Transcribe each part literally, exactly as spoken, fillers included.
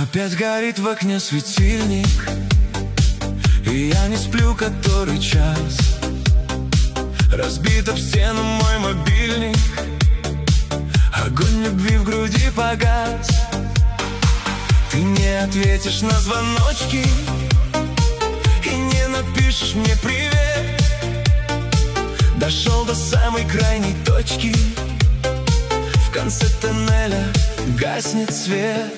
Опять горит в окне светильник, и я не сплю который час. Разбит об стену мой мобильник, огонь любви в груди погас. Ты не ответишь на звоночки и не напишешь мне привет. Дошел до самой крайней точки, в конце тоннеля гаснет свет.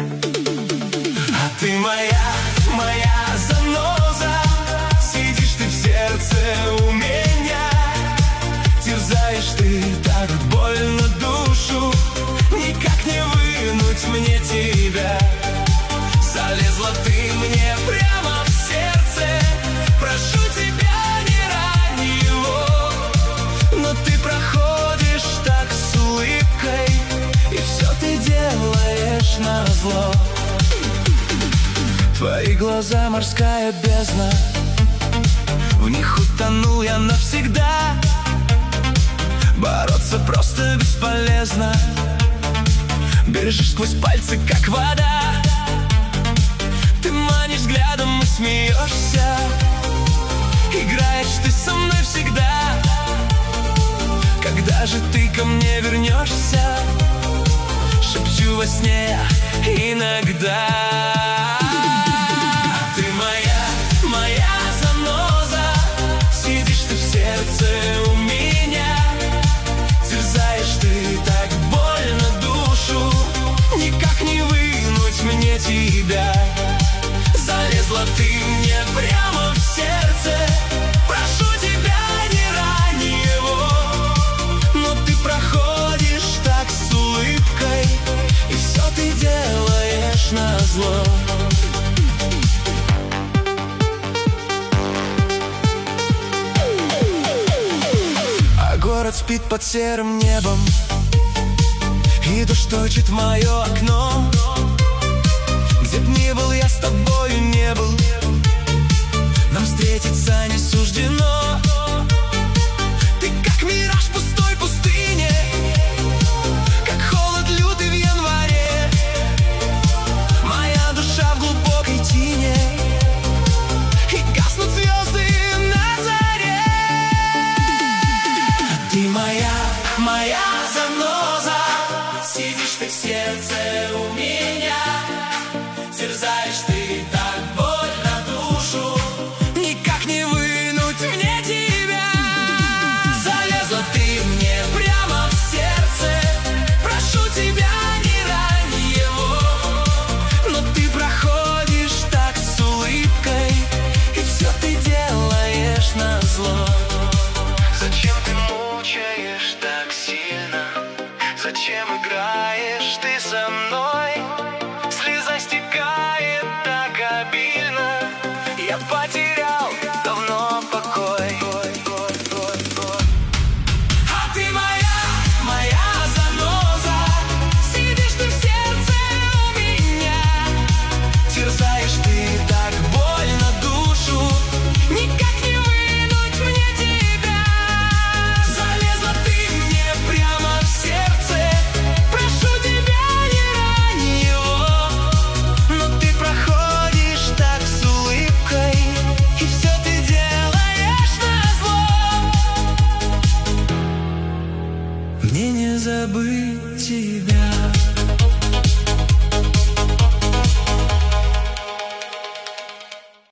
А ты моя, моя заноза, сидишь ты в сердце у меня. Терзаешь ты так больно душу, никак не вынуть мне тебя. Залезла ты мне прямо в сердце, прошу тебя, не рани его. Но ты проходишь так с улыбкой, и все ты делаешь назло. Твои глаза морская бездна, в них утонул я навсегда. Бороться просто бесполезно, бежишь сквозь пальцы, как вода. Ты манишь взглядом и смеешься, играешь ты со мной всегда. Когда же ты ко мне вернешься, шепчу во сне иногда. Ты моя, моя заноза, сидишь ты в сердце у меня. Терзаешь ты так больно душу, никак не вынуть мне тебя. Залезла ты мне прямо в сердце, прошу тебя, не рани его. Но ты проходишь так с улыбкой, и все ты делаешь назло. А город спит под серым небом, и дождь точит в мое окно. Где б ни был, я с тобою не был, нам встретиться не суждено. Ты как мираж в пустой пустыне, как холод лютый в январе. Моя душа в глубокой тине, и гаснут звезды на заре. Ты моя, моя заноза, сидишь ты в сердце у меня. Терзаешь ты так больно душу, никак не вынуть мне тебя. Залезла ты мне прямо в сердце, прошу тебя, не рани его. Но ты проходишь так с улыбкой, и все ты делаешь назло. Зачем ты мучаешь так сильно? Зачем играешь ты со мной? Слеза стекает так обильно, я потерял давно покой. А ты моя, моя заноза, сидишь ты в сердце у меня. Терзаешь ты так больно душу, никак не вынуть мне тебя. Залезла ты мне прямо в сердце, прошу тебя, не рани его. Но ты проходишь так с улыбкой, и все ты делаешь назло. Мне не забыть тебя.